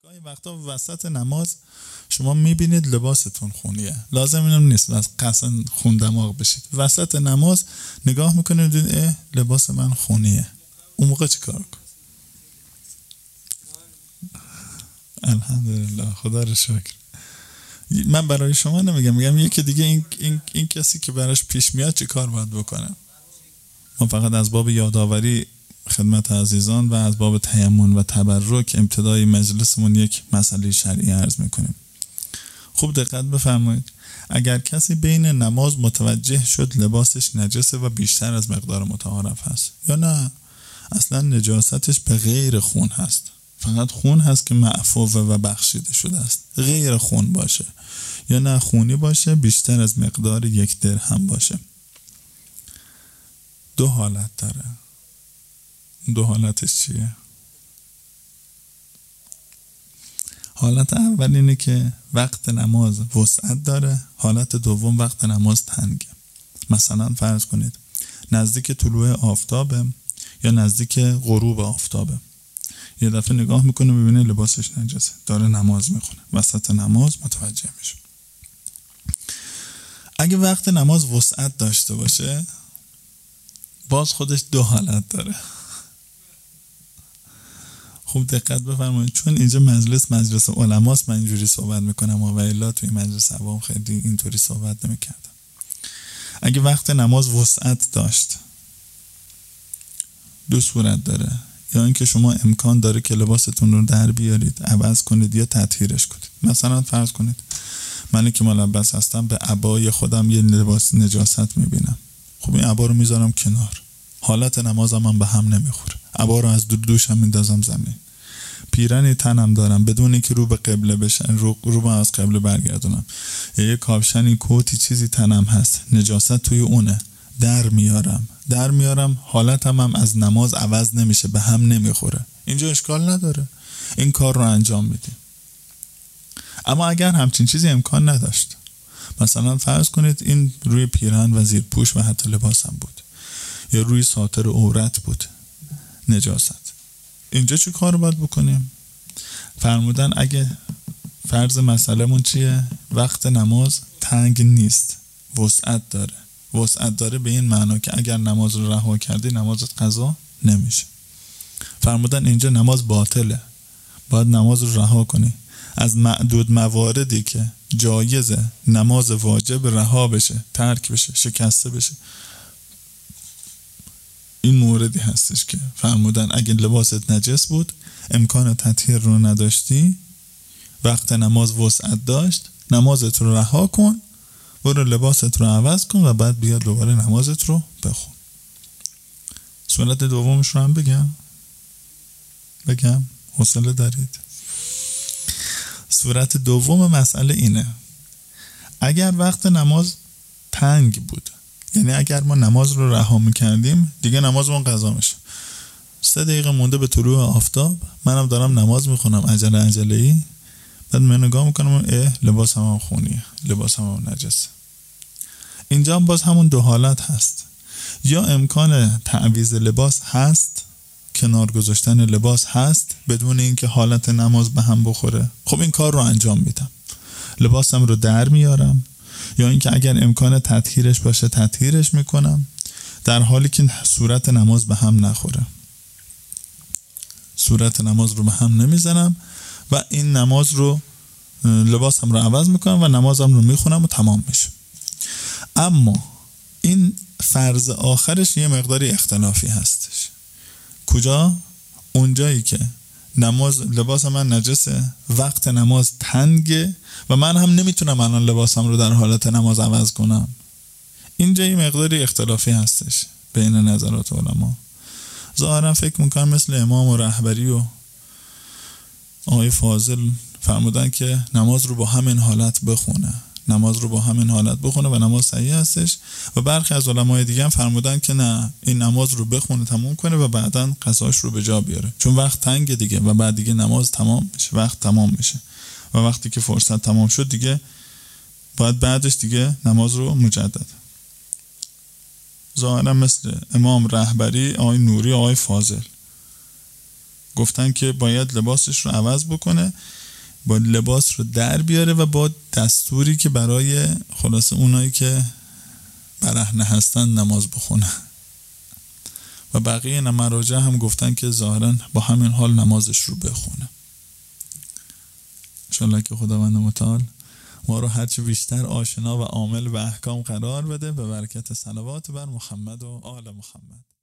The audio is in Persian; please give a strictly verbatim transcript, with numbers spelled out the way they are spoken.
گاهی وقتا وسط نماز شما میبینید لباستون خونیه، لازم اینم نیست از قصد خون دماغ بشید. وسط نماز نگاه میکنید اه لباس من خونیه، اون موقع چی کار کن؟ الحمدلله، خدا رو شکر. من برای شما نمیگم، میگم یکی دیگه این, این, این کسی که براش پیش میاد چی کار باید بکنه. ما فقط از باب یادآوری خدمت عزیزان و از باب تیمم و تبرک ابتدای مجلسمون یک مسئله شرعی عرض میکنیم. خوب دقت بفرمایید. اگر کسی بین نماز متوجه شد لباسش نجسه و بیشتر از مقدار متعارف هست، یا نه اصلا نجاستش به غیر خون هست، فقط خون هست که معفو و بخشیده شده است، غیر خون باشه، یا نه خونی باشه بیشتر از مقدار یک درهم باشه، دو حالت داره. دو حالتش چیه؟ حالت اول اینه که وقت نماز وسعت داره، حالت دوم وقت نماز تنگه. مثلا فرض کنید نزدیک طلوع آفتابه یا نزدیک غروب آفتابه، یه دفعه نگاه میکنه میبینه لباسش نجسه، داره نماز میخونه، وسط نماز متوجه میشه. اگه وقت نماز وسعت داشته باشه باز خودش دو حالت داره. خوب دقت بفرمایید، چون اینجا مجلس مجلس علماست من اینجوری صحبت میکنم و الا توی مجلس عوام خیلی اینطوری صحبت نمیکردم. اگه وقت نماز وسعت داشت دو صورت داره، یا اینکه شما امکان داره که لباستون رو در بیارید عوض کنید یا تطهیرش کنید. مثلا فرض کنید من که ملبس هستم به عبای خودم یه لباس نجاست میبینم، خب این عبا رو میذارم کنار، حالت نمازم هم به هم نمیخوره، عبا رو از دو دوشم میندازم زمین، پیرنی تنم دارم بدون اینکه رو به قبله بشن، رو رو به از قبله برگردونم، یا یه کاپشنی کوتی چیزی تنم هست نجاست توی اونه، در میارم در میارم حالتم هم از نماز عوض نمیشه، به هم نمیخوره، اینجا اشکال نداره، این کار رو انجام میدیم. اما اگر همچین چیزی امکان نداشت، مثلا فرض کنید این روی پیرهن و زیر پوش و حتی لباسم بود، یا روی ساتر عورت بود نجاست، اینجا چی کار باید بکنیم؟ فرمودن اگه فرض مسئله‌مون چیه؟ وقت نماز تنگ نیست، وسعت داره. وسعت داره به این معنا که اگر نماز رو رها کردی نمازت قضا نمیشه. فرمودن اینجا نماز باطله، باید نماز رو رها کنی. از معدود مواردی که جایزه نماز واجب رها بشه، ترک بشه، شکسته بشه، این موردی هستش که فرمودن اگه لباست نجس بود، امکان تطهیر رو نداشتی، وقت نماز وسعت داشت، نمازت رو رها کن، برو لباست رو عوض کن و بعد بیا دوباره نمازت رو بخون. صورت دومش رو هم بگم بگم حوصله دارید؟ صورت دوم مسئله اینه، اگر وقت نماز تنگ بود، یعنی اگر ما نماز رو رها میکردیم دیگه نمازمون قضا میشه، سه دقیقه مونده به طلوع آفتاب، منم دارم نماز میخونم عجله عجله‌ای، بعد من نگاه میکنم اه لباسم هم خونیه، لباسم هم نجسه. اینجا هم باز همون دو حالت هست، یا امکان تعویض لباس هست، کنار گذاشتن لباس هست بدون اینکه حالت نماز به هم بخوره، خب این کار رو انجام میدم، لباسم رو در میارم، یا اینکه اگر امکان تطهیرش باشه تطهیرش میکنم در حالی که صورت نماز به هم نخوره، صورت نماز رو به هم نمیزنم و این نماز رو لباسم رو عوض میکنم و نمازم رو میخونم و تمام میشه. اما این فرض آخرش یه مقداری اختلافی هستش. کجا؟ اونجایی که نماز لباس من نجسه، وقت نماز تنگه و من هم نمیتونم الان لباسم رو در حالت نماز عوض کنم، اینجا یه مقداری اختلافی هستش بین نظرات علما. ظاهرا فکر میکنم مثل امام و رهبری و آقای فاضل فرمودن که نماز رو با همین حالت بخونه، نماز رو با همین حالت بخونه و نماز صحیح هستش، و برخی از علمای دیگه هم فرمودن که نه، این نماز رو بخونه تموم کنه و بعداً قضاش رو به جا بیاره، چون وقت تنگه دیگه و بعد دیگه نماز تمام میشه، وقت تمام میشه و وقتی که فرصت تمام شد دیگه باید بعدش دیگه نماز رو مجدد. ظاهرا مثل امام رهبری، آقای نوری، آقای فاضل گفتن که باید لباسش رو عوض بکنه با لباس رو در بیاره و با دستوری که برای خلاصه اونایی که برهنه هستن نماز بخونه. و بقیه مراجع هم گفتن که ظاهرا با همین حال نمازش رو بخونه. انشالله که خداوند متعال ما رو هرچی بیشتر آشنا و عامل به احکام قرار بده، به برکت صلوات بر محمد و آل محمد.